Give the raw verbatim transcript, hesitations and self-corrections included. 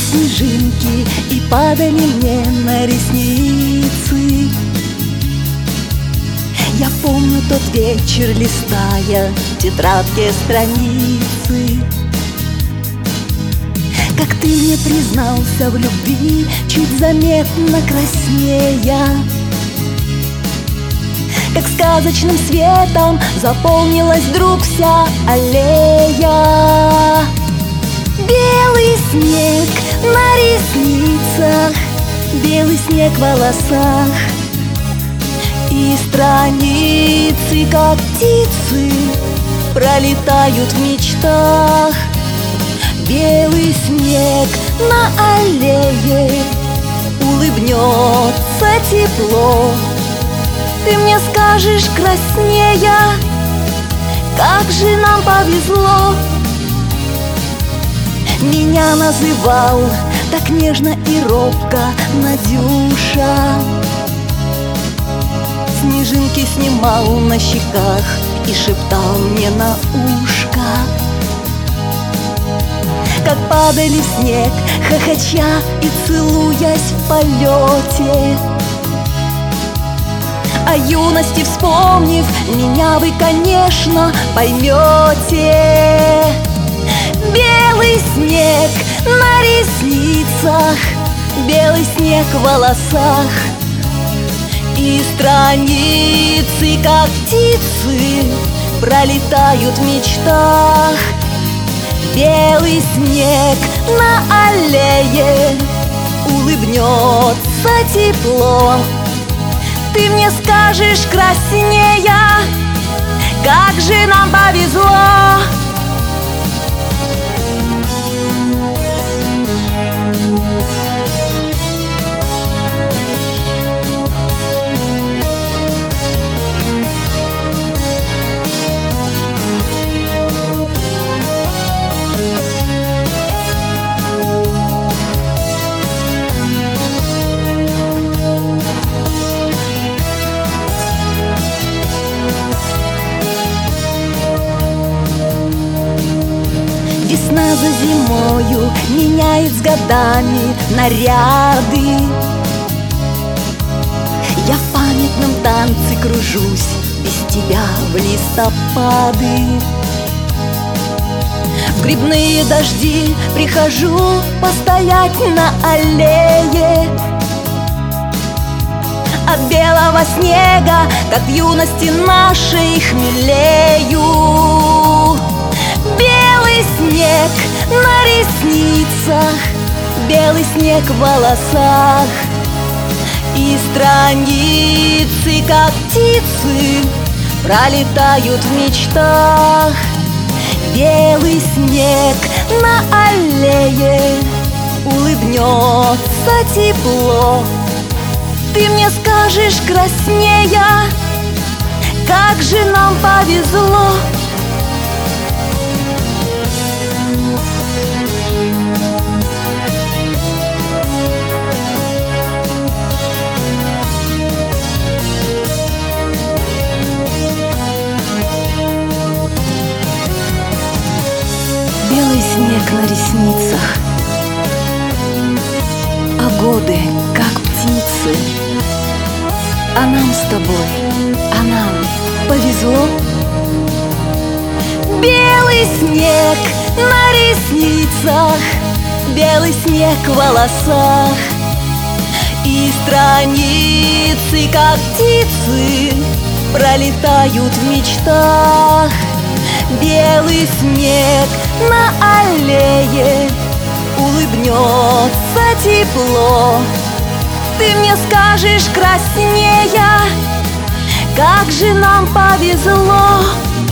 снежинки и падали мне на ресницы. Я помню тот вечер, листая в тетрадке страницы, как ты мне признался в любви, чуть заметно краснея, как сказочным светом заполнилась вдруг вся аллея. Белый снег на ресницах, белый снег в волосах, и страницы, как птицы, пролетают в мечтах. Белый снег на аллее, улыбнется тепло. Ты мне скажешь краснея, как же нам повезло. Меня называл так нежно и робко Надюша, снежинки снимал на щеках и шептал мне на ушко, как падали в снег, хохоча и целуясь в полете. О юности вспомнив, меня вы, конечно, поймете. Белый снег на ресницах, белый снег в волосах, и страницы, как птицы, пролетают в мечтах. Белый снег на аллее, улыбнется тепло. Ты мне скажешь краснея, как же нам повезло. Весна за зимою меняет с годами наряды. Я в памятном танце кружусь без тебя в листопады. В грибные дожди прихожу постоять на аллее. От белого снега, как в юности нашей, хмелею. Белый снег на ресницах, белый снег в волосах, и страницы, как птицы, пролетают в мечтах. Белый снег на аллее, улыбнется тепло. Ты мне скажешь краснея, как же нам повезло. Белый снег на ресницах, а годы, как птицы. А нам с тобой, а нам повезло. Белый снег на ресницах, белый снег в волосах, и страницы, как птицы, пролетают в мечтах. Белый снег на аллее, улыбнется тепло. Ты мне скажешь краснея, как же нам повезло.